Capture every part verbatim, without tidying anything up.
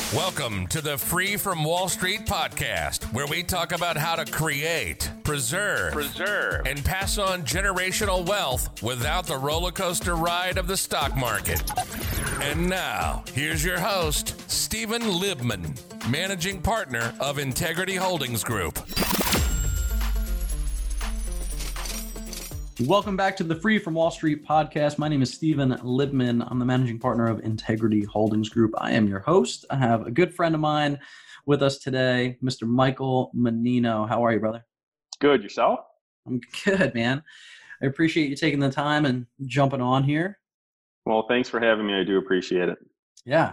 Welcome to the Free from Wall Street podcast, where we talk about how to create, preserve, preserve, and pass on generational wealth without the roller coaster ride of the stock market. And now, here's your host, Stephen Libman, managing partner of Integrity Holdings Group. Welcome back to the Free from Wall Street podcast. My name is Stephen Libman. I'm the managing partner of Integrity Holdings Group. I am your host. I have a good friend of mine with us today, Mister Michael Menino. How are you, brother? Good. Yourself? I'm good, man. I appreciate you taking the time and jumping on here. Well, thanks for having me. I do appreciate it. Yeah.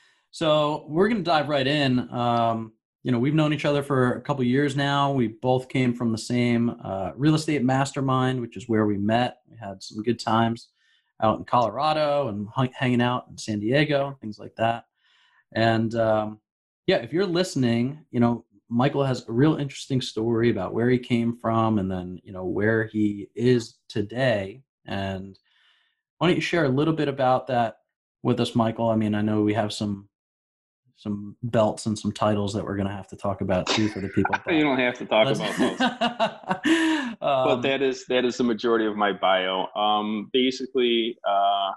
So we're going to dive right in. Um, You know, we've known each other for a couple of years now. We both came from the same uh, real estate mastermind, which is where we met. We had some good times out in Colorado and h- hanging out in San Diego, things like that. And um, yeah, if you're listening, you know, Michael has a real interesting story about where he came from and then, you know, where he is today. And why don't you share a little bit about that with us, Michael? I mean, I know we have some some belts and some titles that we're going to have to talk about too for the people. You don't have to talk about those. um, but that is that is the majority of my bio. Um, basically, uh,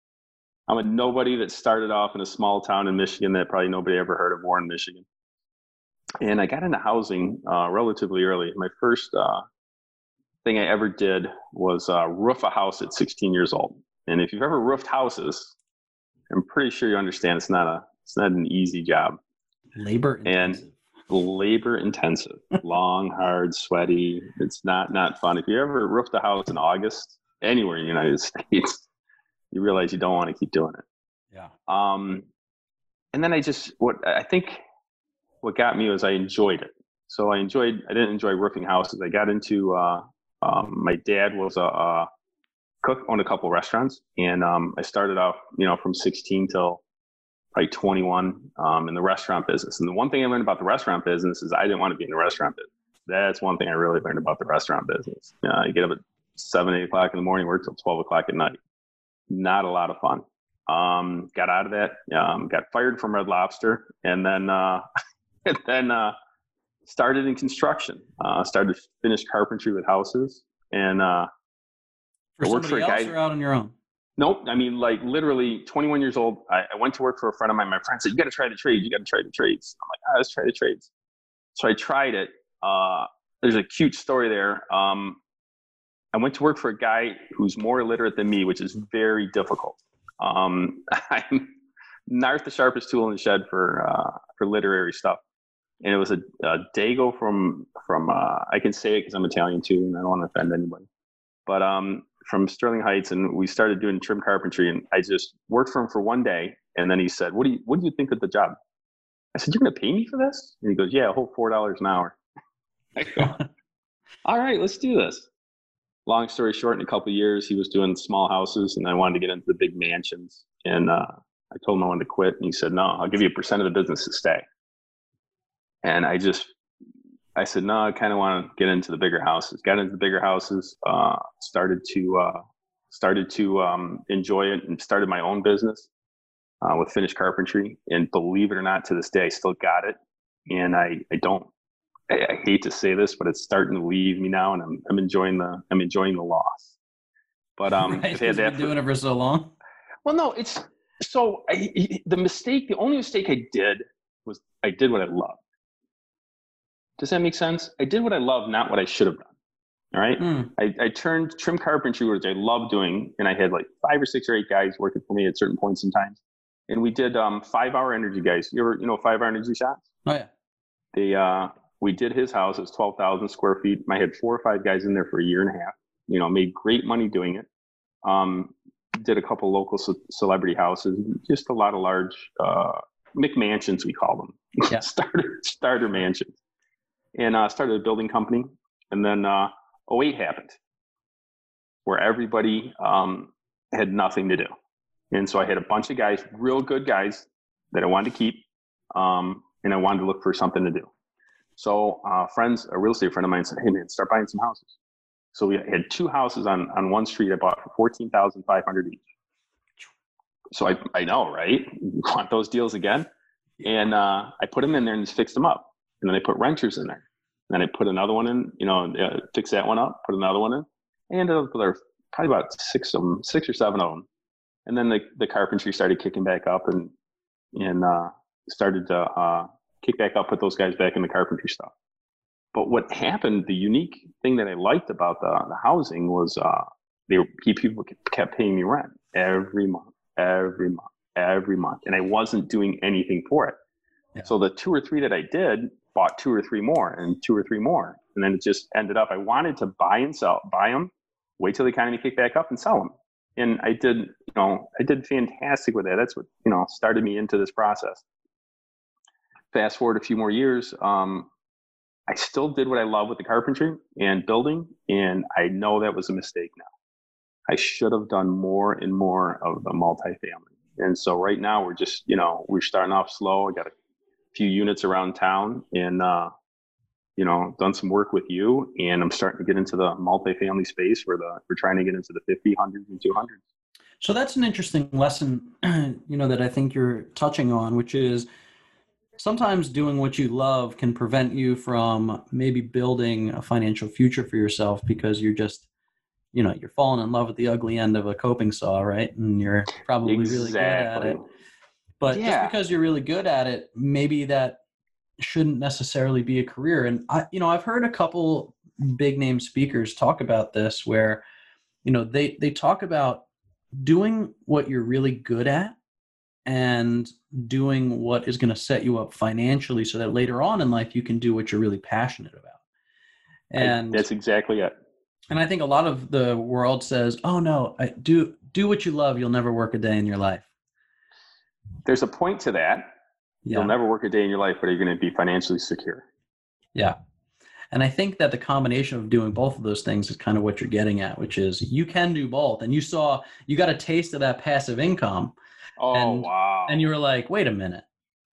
I'm a nobody that started off in a small town in Michigan that probably nobody ever heard of, Warren, Michigan. And I got into housing uh, relatively early. My first uh, thing I ever did was uh, roof a house at sixteen years old. And if you've ever roofed houses, I'm pretty sure you understand it's not a It's not an easy job. Labor intensive. And labor intensive, long, hard, sweaty. It's not, not fun. If you ever roofed a house in August, anywhere in the United States, you realize you don't want to keep doing it. Yeah. Um, and then I just, what I think what got me was I enjoyed it. So I enjoyed, I didn't enjoy roofing houses. I got into, uh, um, my dad was a, a cook, owned a couple restaurants. And um, I started off, you know, from sixteen till probably twenty-one um, in the restaurant business. And the one thing I learned about the restaurant business is I didn't want to be in the restaurant business. That's one thing I really learned about the restaurant business. Uh, you get up at seven, eight o'clock in the morning, work till twelve o'clock at night. Not a lot of fun. Um, got out of that, um, got fired from Red Lobster, and then uh, and then uh, started in construction. Uh, started finished carpentry with houses. And uh, For I worked somebody for a else guy, or out on your own? Nope. I mean, like literally twenty-one years old. I, I went to work for a friend of mine. My friend said, you got to try the trades. You got to try the trades. I'm like, ah, let's try the trades. So I tried it. Uh, there's a cute story there. Um, I went to work for a guy who's more illiterate than me, which is very difficult. Um, I'm not the sharpest tool in the shed for, uh, for literary stuff. And it was a, a Dago from, from uh, I can say it because I'm Italian too, and I don't want to offend anybody. But um, from Sterling Heights, and we started doing trim carpentry, and I just worked for him for one day, and then he said, what do you what do you think of the job? I said, you're going to pay me for this? And he goes, yeah, a whole four dollars an hour. I go, all right, let's do this. Long story short, in a couple of years, he was doing small houses, and I wanted to get into the big mansions. And uh, I told him I wanted to quit, and he said, no, I'll give you a percent of the business to stay. And I just I said, no, I kind of want to get into the bigger houses. Got into the bigger houses, uh, started to uh, started to um, enjoy it, and started my own business uh, with finished carpentry. And believe it or not, to this day, I still got it. And I, I don't, I, I hate to say this, but it's starting to leave me now, and I'm I'm enjoying the I'm enjoying the loss. But um, right, I've had that been doing it for so long. Well, no, it's so I, the mistake. The only mistake I did was I did what I loved. Does that make sense? I did what I love, not what I should have done. All right. Mm. I, I turned trim carpentry, which I love doing. And I had like five or six or eight guys working for me at certain points in time. And we did um, five hour energy guys. You ever, you know, five hour energy shots? Oh yeah. They, uh, we did his house. It was twelve thousand square feet. I had four or five guys in there for a year and a half, you know, made great money doing it. Um, did a couple local ce- celebrity houses, just a lot of large, uh, McMansions, we call them. Yeah. starter, starter mansions. And uh, started a building company. And then uh, oh eight happened, where everybody um, had nothing to do. And so I had a bunch of guys, real good guys, that I wanted to keep. Um, and I wanted to look for something to do. So uh, friends, a real estate friend of mine said, hey man, start buying some houses. So we had two houses on, on one street I bought for fourteen thousand five hundred dollars each. So I, I know, right? You want those deals again? And uh, I put them in there and just fixed them up. And then I put wrenchers in there. And then I put another one in, you know, uh, fix that one up, put another one in. I ended up with probably about six of them, six or seven of them. And then the, the carpentry started kicking back up and, and uh, started to uh, kick back up, put those guys back in the carpentry stuff. But what happened, the unique thing that I liked about the, the housing was uh, they were, people kept paying me rent every month, every month, every month. And I wasn't doing anything for it. Yeah. So the two or three that I did bought two or three more and two or three more. And then it just ended up, I wanted to buy and sell, buy them, wait till the economy kicked back up and sell them. And I did, you know, I did fantastic with that. That's what, you know, started me into this process. Fast forward a few more years, um, I still did what I love with the carpentry and building, and I know that was a mistake now. I should have done more and more of the multifamily. And so right now we're just, you know, we're starting off slow. I got a few units around town and, uh, you know, done some work with you, and I'm starting to get into the multifamily space where the, we're trying to get into the fifty, one hundred, and two hundred. So that's an interesting lesson, you know, that I think you're touching on, which is sometimes doing what you love can prevent you from maybe building a financial future for yourself because you're just, you know, you're falling in love with the ugly end of a coping saw, right? And you're probably exactly. really good at it. But yeah. just because you're really good at it, maybe that shouldn't necessarily be a career. And I, you know, I've heard a couple big name speakers talk about this where, you know, they, they talk about doing what you're really good at and doing what is going to set you up financially so that later on in life you can do what you're really passionate about. And I, that's exactly it. And I think a lot of the world says, oh no, I do do what you love, you'll never work a day in your life. There's a point to that. Yeah. You'll never work a day in your life, but you're going to be financially secure. Yeah. And I think that the combination of doing both of those things is kind of what you're getting at, which is you can do both. And you saw, you got a taste of that passive income. Oh, and, wow. And you were like, wait a minute,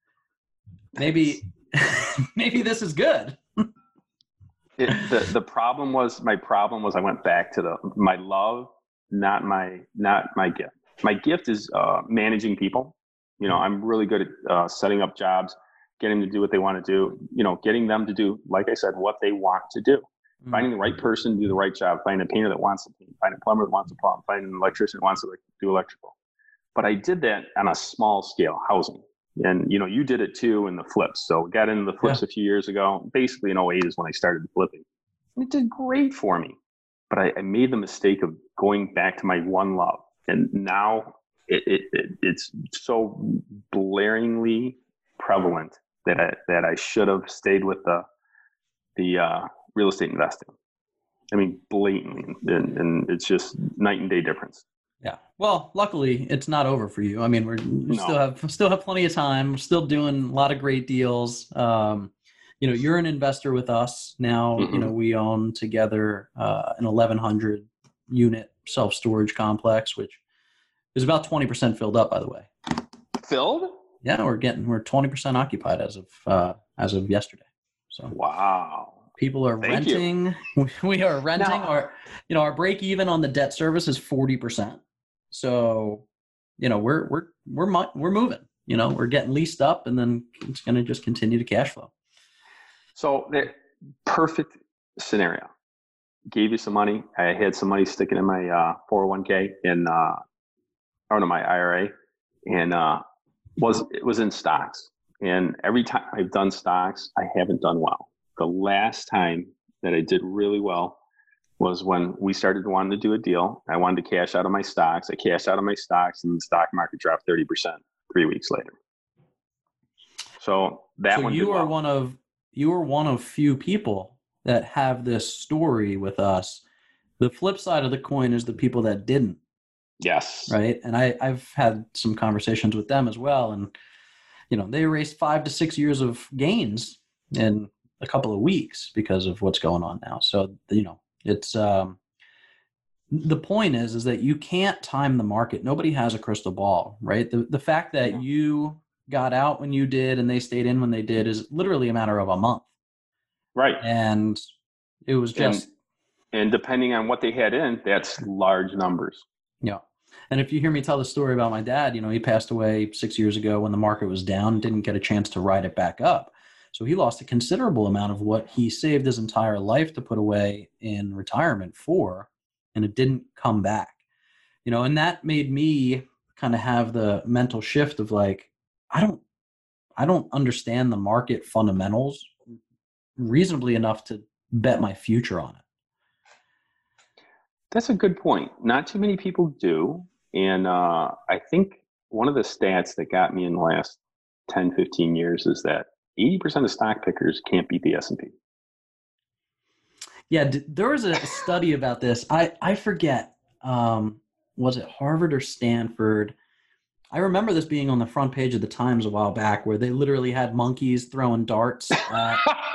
maybe, maybe this is good. It, the, the problem was, my problem was I went back to the, my love, not my, not my gift. My gift is uh, managing people. You know, I'm really good at uh, setting up jobs, getting them to do what they want to do, you know, getting them to do, like I said, what they want to do. Mm-hmm. Finding the right person to do the right job, finding a painter that wants to paint, finding a plumber that wants to plumb, finding an electrician that wants to do electrical. But I did that on a small scale, housing. And, you know, you did it too in the flips. So we got into the flips yeah. a few years ago. Basically in oh eight is when I started flipping. It did great for me. But I, I made the mistake of going back to my one love. And now it, it, it it's so blaringly prevalent that I, that I should have stayed with the the uh, real estate investing. I mean, blatantly. And, and it's just night and day difference. Yeah. Well, luckily it's not over for you. I mean, we're, we no. still have, still have plenty of time. We're still doing a lot of great deals. Um, you know, you're an investor with us now. Mm-hmm. You know, we own together uh, an eleven hundred unit self-storage complex, which is about twenty percent filled up, by the way. Filled? Yeah, we're getting, we're twenty percent occupied as of, uh, as of yesterday. So wow. People are Thank renting. You. We are renting. No. Our, you know, our break even on the debt service is forty percent. So, you know, we're, we're, we're, we're moving, you know, we're getting leased up and then it's going to just continue to cash flow. So the perfect scenario. Gave you some money. I had some money sticking in my uh, four oh one k in, uh, or no, my I R A, and uh, was it was in stocks. And every time I've done stocks, I haven't done well. The last time that I did really well was when we started wanting to do a deal. I wanted to cash out of my stocks. I cashed out of my stocks, and the stock market dropped thirty percent three weeks later. So that so one. you did are well. one of you are one of few people that have this story with us. The flip side of the coin is the people that didn't. Yes. Right. And I, I've had some conversations with them as well. And, you know, they erased five to six years of gains in a couple of weeks because of what's going on now. So, you know, it's, um, the point is, is that you can't time the market. Nobody has a crystal ball, right? The the fact that yeah. you got out when you did and they stayed in when they did is literally a matter of a month. Right. And it was just. And, and depending on what they had in, that's large numbers. Yeah. And if you hear me tell the story about my dad, you know, he passed away six years ago when the market was down, didn't get a chance to ride it back up. So he lost a considerable amount of what he saved his entire life to put away in retirement for, and it didn't come back. You know, and that made me kind of have the mental shift of like, I don't, I don't understand the market fundamentals reasonably enough to bet my future on it. That's a good point. Not too many people do. And uh, I think one of the stats that got me in the last ten, fifteen years is that eighty percent of stock pickers can't beat the S and P. Yeah, d- there was a study about this. I, I forget, um, was it Harvard or Stanford? I remember this being on the front page of the Times a while back, where they literally had monkeys throwing darts at,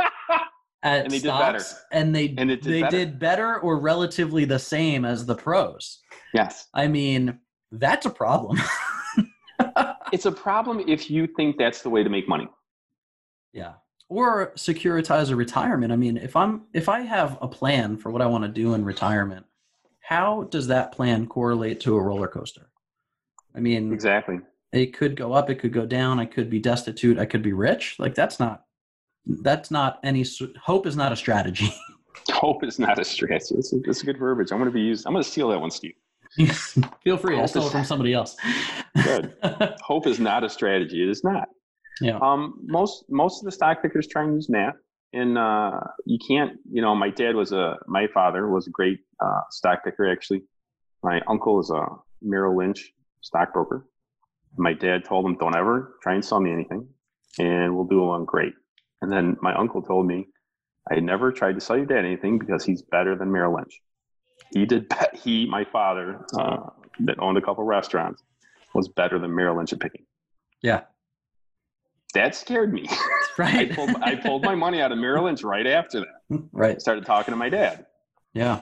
at and they stocks, did better. and they and it did they better. did better or relatively the same as the pros. Yes. I mean, that's a problem. It's a problem if you think that's the way to make money. Yeah. Or securitize a retirement. I mean, if I'm if I have a plan for what I want to do in retirement, how does that plan correlate to a roller coaster? I mean, Exactly. it could go up, it could go down, I could be destitute, I could be rich. Like that's not that's not any hope is not a strategy. Hope is not a strategy. That's a, that's a good verbiage. I'm going to be used. I'm going to steal that one, Steve. Feel free. Hope I stole is, it from somebody else. Good. Hope is not a strategy. It is not. Yeah. Um, most most of the stock pickers try and use math, and uh, you can't. You know, my dad was a. My father was a great uh, stock picker. Actually, my uncle is a Merrill Lynch stockbroker. My dad told him, "Don't ever try and sell me anything, and we'll do along great." And then my uncle told me, "I never tried to sell your dad anything because he's better than Merrill Lynch." He did. Bet he, my father, uh, that owned a couple restaurants, was better than Merrill Lynch at picking. Yeah. That scared me. Right. I pulled I pulled my money out of Merrill Lynch right after that. Right. I started talking to my dad. Yeah.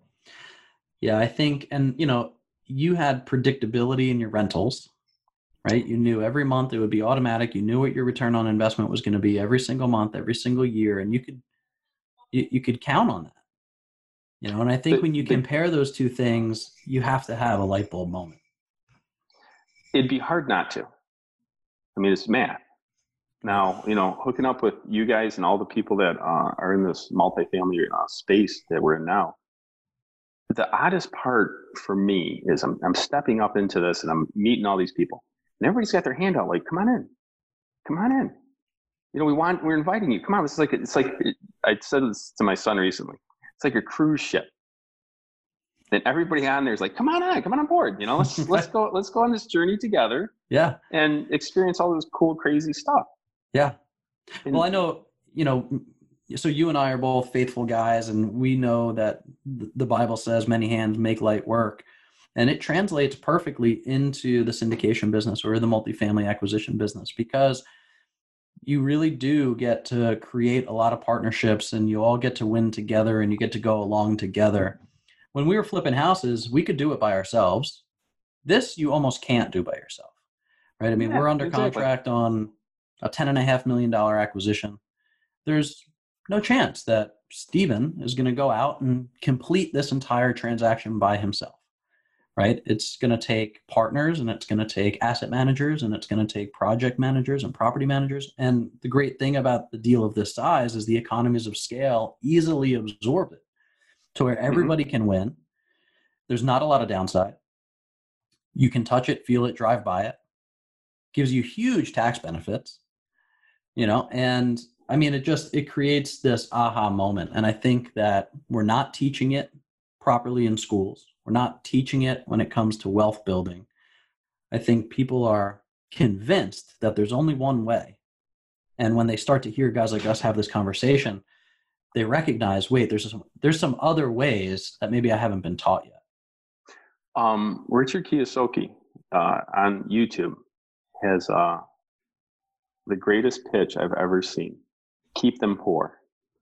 Yeah, I think, and you know, you had predictability in your rentals, right? You knew every month it would be automatic. You knew what your return on investment was going to be every single month, every single year, and you could you, you could count on that. You know, and I think The- when you the- compare those two things, you have to have a light bulb moment. It'd be hard not to. I mean, it's math. Now, you know, hooking up with you guys and all the people that uh, are in this multifamily uh, space that we're in now, the oddest part for me is I'm, I'm stepping up into this and I'm meeting all these people. And everybody's got their hand out like, come on in. Come on in. You know, we want, we're inviting you. Come on. This is like, it's like, I said this to my son recently. It's like a cruise ship. And everybody on there is like, come on on, come on on board. You know, let's, let's go, let's go on this journey together. Yeah. And experience all this cool, crazy stuff. Yeah. And Well, I know, you know, so you and I are both faithful guys, and we know that the Bible says many hands make light work. And it translates perfectly into the syndication business or the multifamily acquisition business, because you really do get to create a lot of partnerships and you all get to win together and you get to go along together. When we were flipping houses, we could do it by ourselves. This you almost can't do by yourself, right? I mean, Yeah, we're under exactly. contract on a ten and a half million dollar acquisition. There's no chance that Steven is going to go out and complete this entire transaction by himself, right? It's going to take partners, and it's going to take asset managers, and it's going to take project managers and property managers. And the great thing about the deal of this size is the economies of scale easily absorb it to where everybody mm-hmm. can win. There's not a lot of downside. You can touch it, feel it, drive by it. Gives you huge tax benefits, you know, and I mean, it just, it creates this aha moment. And I think that we're not teaching it properly in schools. We're not teaching it when it comes to wealth building. I think people are convinced that there's only one way. And when they start to hear guys like us have this conversation, they recognize, wait, there's some, there's some other ways that maybe I haven't been taught yet. Um, Richard Kiyosaki uh, on YouTube has uh, the greatest pitch I've ever seen. Keep them poor.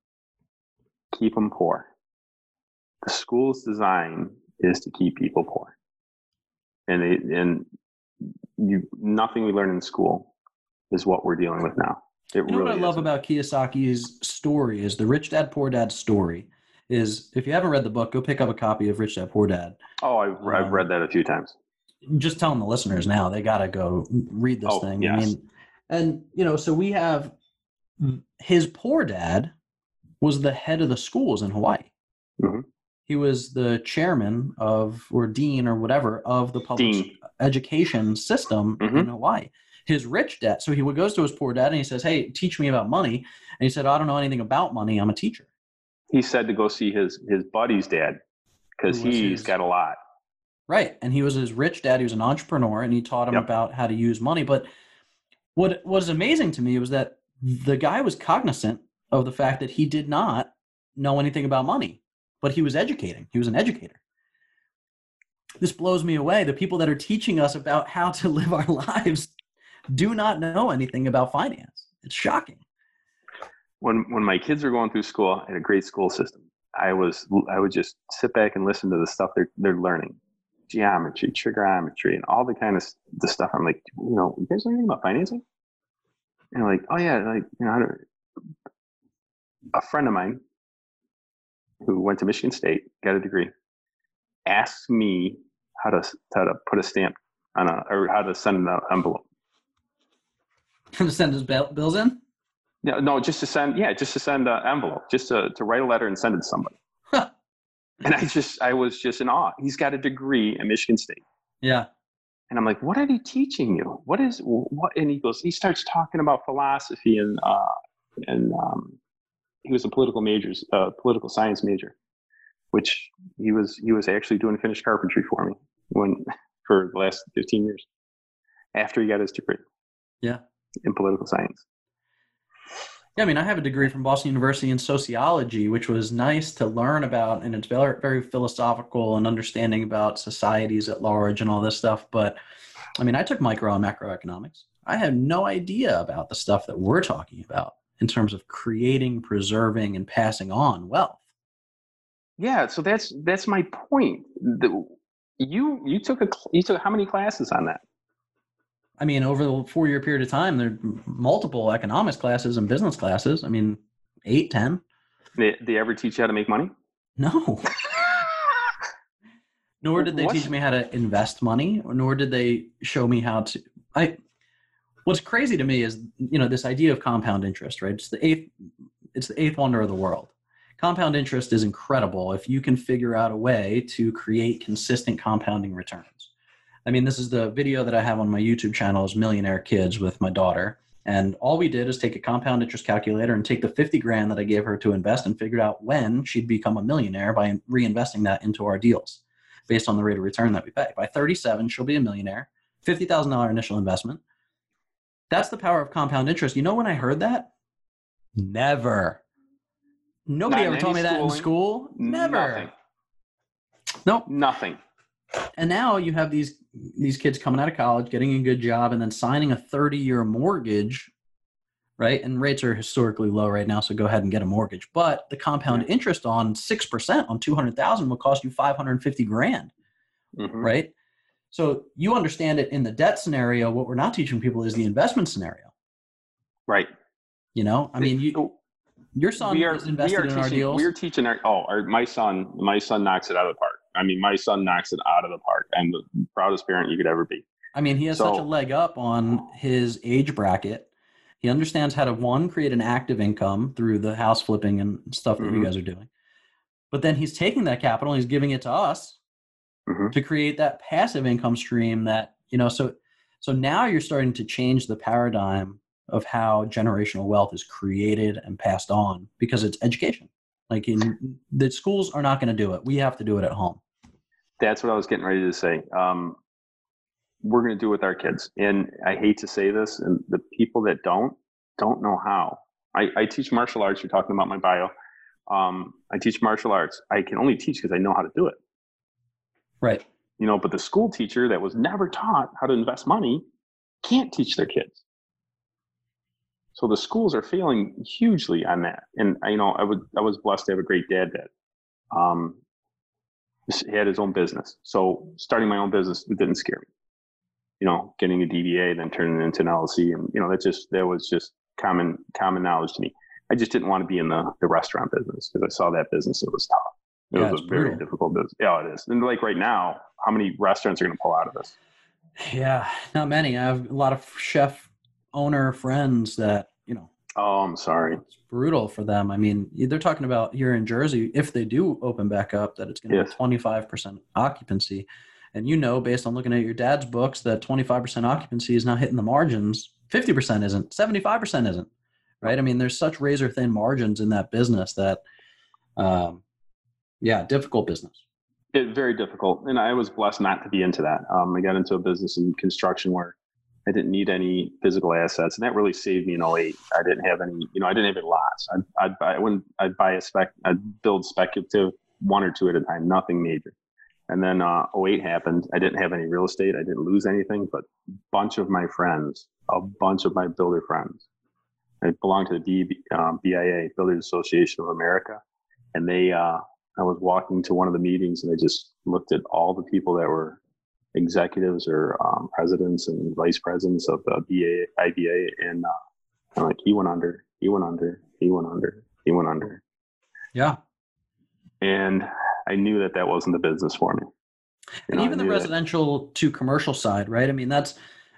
Keep them poor. The school's design is to keep people poor. And it, and you, nothing we learn in school is what we're dealing with now. It you know really what I love isn't. about Kiyosaki's story is the Rich Dad, Poor Dad story is, if you haven't read the book, go pick up a copy of Rich Dad, Poor Dad. Oh, I've, um, I've read that a few times. just telling the listeners now, they got to go read this Oh, thing. yes. I mean, and, you know, so we have his poor dad was the head of the schools in Hawaii. Mm-hmm. He was the chairman of, or dean or whatever, of the public Dean. education system Mm-hmm. in Hawaii. His rich dad, so he goes to his poor dad and he says, hey, teach me about money. And he said, I don't know anything about money. I'm a teacher. He said to go see his, his buddy's dad because Who was he's his- got a lot. Right. And he was his rich dad. He was an entrepreneur and he taught him Yep. about how to use money. But what was amazing to me was that the guy was cognizant of the fact that he did not know anything about money, but he was educating. He was an educator. This blows me away. The people that are teaching us about how to live our lives do not know anything about finance. It's shocking. When when my kids were going through school at a great school system, I was I would just sit back and listen to the stuff they're they're learning, geometry, trigonometry, and all the kind of the stuff. I'm like, you know, you guys know anything about financing? And they're like, oh yeah, like you know, how to, a friend of mine who went to Michigan State, got a degree, asked me how to how to put a stamp on a or how to send an envelope. To send his bill- bills in? No, no, just to send, yeah, just to send an envelope, just to, to write a letter and send it to somebody. And I just, I was just in awe. He's got a degree at Michigan State. Yeah. And I'm like, what are they teaching you? What is, what? And he goes, he starts talking about philosophy and, uh, and um, he was a political majors, uh, political science major, which he was, he was actually doing finished carpentry for me when, for the last fifteen years after he got his degree. Yeah. In political science. Yeah, I mean, I have a degree from Boston University in sociology, which was nice to learn about, and it's very, very philosophical and understanding about societies at large and all this stuff. But, I mean, I took micro and macroeconomics. I had no idea about the stuff that we're talking about in terms of creating, preserving, and passing on wealth. Yeah, so that's that's my point. The, you you took a you took how many classes on that? I mean, over the four-year period of time, there are multiple economics classes and business classes. I mean, eight, ten. Did they ever teach you how to make money? No. Nor did they What? teach me how to invest money, nor did they show me how to. I. What's crazy to me is, you know, this idea of compound interest, right? It's the eighth. It's the eighth wonder of the world. Compound interest is incredible if you can figure out a way to create consistent compounding returns. I mean, this is the video that I have on my YouTube channel is Millionaire Kids with my daughter. And all we did is take a compound interest calculator and take the fifty grand that I gave her to invest and figured out when she'd become a millionaire by reinvesting that into our deals based on the rate of return that we pay. By thirty-seven, she'll be a millionaire, fifty thousand dollars initial investment. That's the power of compound interest. You know when I heard that? Never. Nobody Not in ever told me any that in schooling? school. Never. Nothing. Nope. Nothing. And now you have these these kids coming out of college, getting a good job, and then signing a thirty-year mortgage, right? And rates are historically low right now, so go ahead and get a mortgage. But the compound Yeah. interest on six percent on two hundred thousand will cost you five hundred fifty grand, Mhm. right? So you understand it in the debt scenario. What we're not teaching people is the investment scenario. Right. You know, I mean, you, your son we are, is invested we are in our teaching, deals. We're teaching our, oh, our, my son, my son knocks it out of the park. I mean, my son knocks it out of the park. I'm the proudest parent you could ever be. I mean, he has So- such a leg up on his age bracket. He understands how to, one, create an active income through the house flipping and stuff that Mhm. you guys are doing. But then he's taking that capital and he's giving it to us Mhm. to create that passive income stream that, you know, so so now you're starting to change the paradigm of how generational wealth is created and passed on because it's education. Like in the schools are not going to do it. We have to do it at home. That's what I was getting ready to say. Um, we're going to do it with our kids. And I hate to say this, and the people that don't, don't know how. I, I teach martial arts. You're talking about my bio. Um, I teach martial arts. I can only teach because I know how to do it. Right. You know, but the school teacher that was never taught how to invest money can't teach their kids. So the schools are failing hugely on that. And you know, I would I was blessed to have a great dad that um, he had his own business. So starting my own business didn't scare me. You know, getting a D B A, then turning it into an L L C, and you know, that just that was just common common knowledge to me. I just didn't want to be in the, the restaurant business because I saw that business. It was tough. It Yeah, was it's a very brutal. difficult business. Yeah, it is. And like right now, how many restaurants are going to pull out of this? Yeah, not many. I have a lot of chef owner friends that, you know, Oh, I'm sorry. it's brutal for them. I mean, they're talking about here in Jersey, if they do open back up, that it's going to be Yes. twenty-five percent occupancy. And you know, based on looking at your dad's books, that twenty-five percent occupancy is not hitting the margins. fifty percent isn't, seventy-five percent isn't, right? I mean, there's such razor thin margins in that business that, um, yeah, difficult business. It, very difficult. And I was blessed not to be into that. Um, I got into a business in construction where I didn't need any physical assets, and that really saved me in oh eight. I didn't have any, you know, I didn't have any lots. I'd, I'd buy, when I'd buy a spec, I'd build speculative one or two at a time, nothing major. And then uh, oh eight happened. I didn't have any real estate. I didn't lose anything, but a bunch of my friends, a bunch of my builder friends, I belong to the B, um, B I A, Builders Association of America. And they, uh, I was walking to one of the meetings and I just looked at all the people that were executives or um, presidents and vice presidents of the B A, I B A. And uh, I'm like, he went under, he went under, he went under, he went under. Yeah. And I knew that that wasn't the business for me. You And know, even the residential that. to commercial side, right? I mean, that's,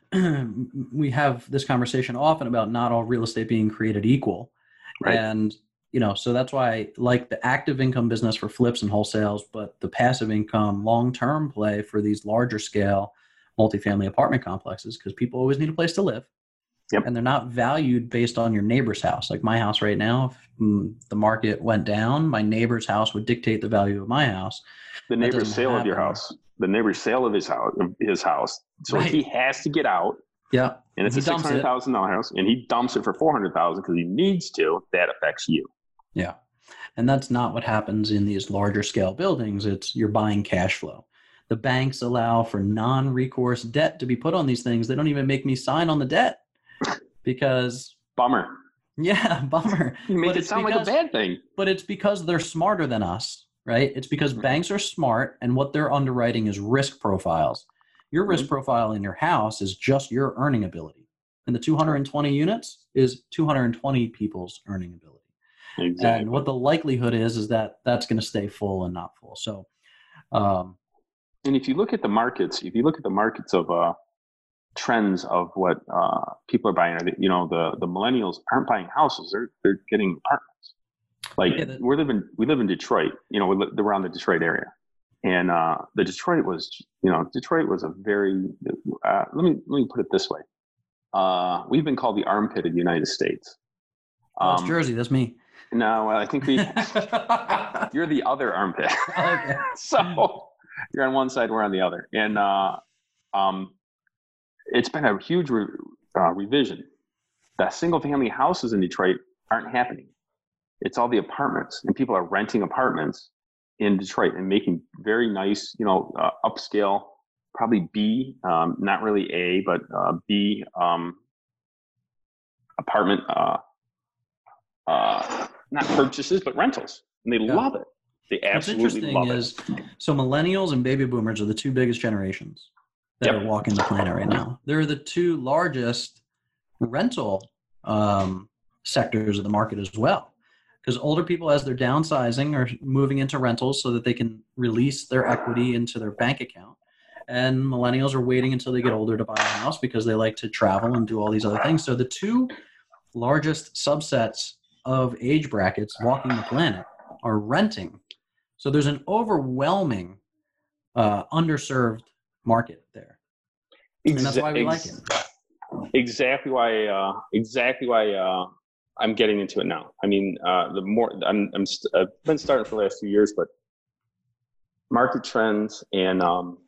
we have this conversation often about not all real estate being created equal. Right. And, you know, so that's why I like the active income business for flips and wholesales, but the passive income long-term play for these larger scale multifamily apartment complexes, because people always need a place to live. Yep. And they're not valued based on your neighbor's house. Like my house right now, if mm, the market went down, my neighbor's house would dictate the value of my house. The neighbor's sale happen. of your house, the neighbor's sale of his house, his house. So right. he has to get out. Yeah. And it's he a six hundred thousand dollars house, and he dumps it for four hundred thousand dollars because he needs to. That affects you. Yeah. And that's not what happens in these larger scale buildings. It's you're buying cash flow. The banks allow for non-recourse debt to be put on these things. They don't even make me sign on the debt because bummer. Yeah, bummer. You make but it sound because, like a bad thing. But it's because they're smarter than us, right? It's because mm-hmm. banks are smart and what they're underwriting is risk profiles. Your mm-hmm. risk profile in your house is just your earning ability. And the two hundred twenty units is two hundred twenty people's earning ability. Exactly. And what the likelihood is, is that that's going to stay full and not full. So, um, and if you look at the markets, if you look at the markets of uh, trends of what uh, people are buying, you know, the, the millennials aren't buying houses; they're they're getting apartments. Like yeah, the, we live in we live in Detroit, you know, we live around the Detroit area, and uh, the Detroit was, you know, Detroit was a very. Uh, let me let me put it this way: uh, we've been called the armpit of the United States. Um, well, it's Jersey. That's me. No, I think we. You're the other armpit. Okay. So you're on one side, we're on the other, and uh, um, it's been a huge re- uh, revision. The single-family houses in Detroit aren't happening. It's all the apartments, and people are renting apartments in Detroit and making very nice, you know, uh, upscale, probably B, um, not really A, but uh, B um, apartment. Uh, uh, not purchases, but rentals. And they yeah. love it. They absolutely love is, it. So millennials and baby boomers are the two biggest generations that yep. are walking the planet right now. They're the two largest rental um, sectors of the market as well. Because older people, as they're downsizing, are moving into rentals so that they can release their equity into their bank account. And millennials are waiting until they get older to buy a house because they like to travel and do all these other things. So the two largest subsets of age brackets walking the planet are renting. So there's an overwhelming uh, underserved market there. And that's why we like it. Exactly why, uh, exactly why uh, I'm getting into it now. I mean, uh, the more I'm, I'm st- I've been starting for the last few years, but market trends and um,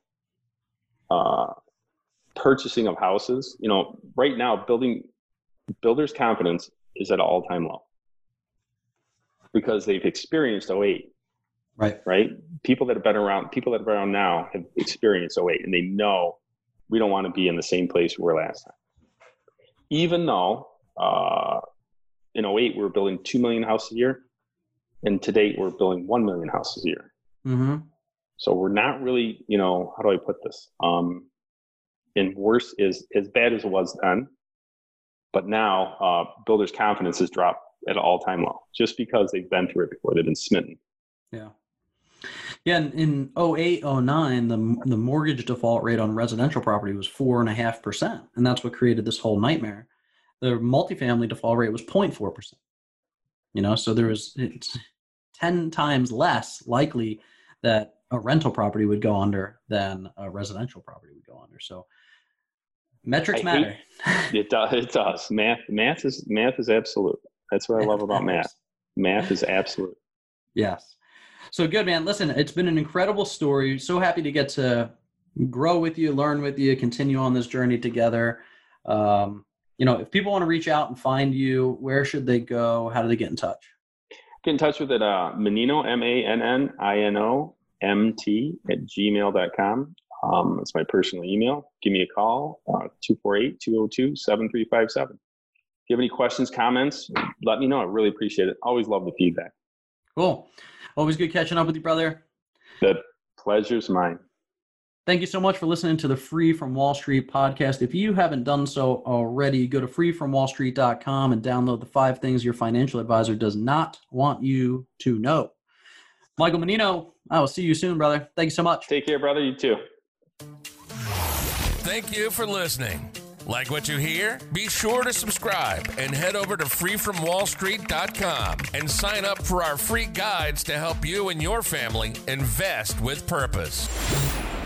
uh, purchasing of houses, you know, right now building builders' confidence is at an all-time low. Because they've experienced oh eight, right? Right. People that have been around, people that have been around now have experienced oh eight, and they know we don't want to be in the same place we were last time. Even though uh, in oh eight we were building two million houses a year, and to date we're building one million houses a year. Mm-hmm. So we're not really, you know, how do I put this? Um, and worse is as bad as it was then, but now uh, builders' confidence has dropped at an all-time low, just because they've been through it before. They've been smitten. Yeah. Yeah, in, in oh eight, oh nine, the, the mortgage default rate on residential property was four point five percent, and that's what created this whole nightmare. The multifamily default rate was zero point four percent. You know, so there was it's ten times less likely that a rental property would go under than a residential property would go under. So metrics I matter. Hate, it does. It does. Math, math is math is absolute. That's what I love about math. Math is absolute. Yes. So good, man. Listen, it's been an incredible story. So happy to get to grow with you, learn with you, continue on this journey together. Um, you know, if people want to reach out and find you, where should they go? How do they get in touch? Get in touch with it, uh, Mannino, M A N N I N O M T at gmail dot com. Um, that's my personal email. Give me a call, uh, two four eight, two oh two, seven three five seven. If you have any questions, comments, let me know. I really appreciate it. Always love the feedback. Cool. Always good catching up with you, brother. The pleasure's mine. Thank you so much for listening to the Free from Wall Street podcast. If you haven't done so already, go to free from wall street dot com and download the five things your financial advisor does not want you to know. Michael Mannino, I will see you soon, brother. Thank you so much. Take care, brother. You too. Thank you for listening. Like what you hear? Be sure to subscribe and head over to free from wall street dot com and sign up for our free guides to help you and your family invest with purpose.